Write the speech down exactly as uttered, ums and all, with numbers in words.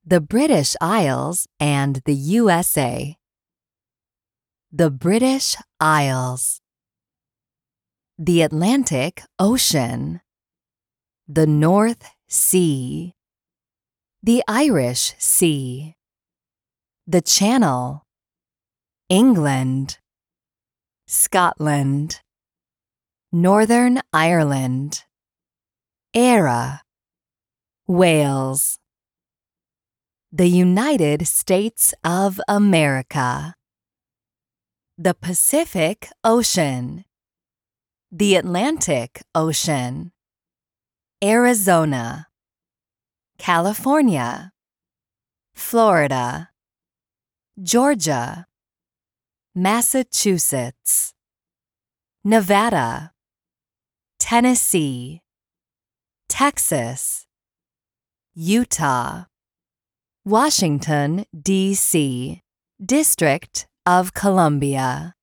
The British Isles and the U S A. The British Isles. The Atlantic Ocean. The North Sea. The Irish Sea. The Channel. England. Scotland. Northern Ireland. Eire. Wales. The United States of America. The Pacific Ocean. The Atlantic Ocean. Arizona. California. Florida. Georgia. Massachusetts. Nevada. Tennessee. Texas. Utah. Washington, D C, District of Columbia.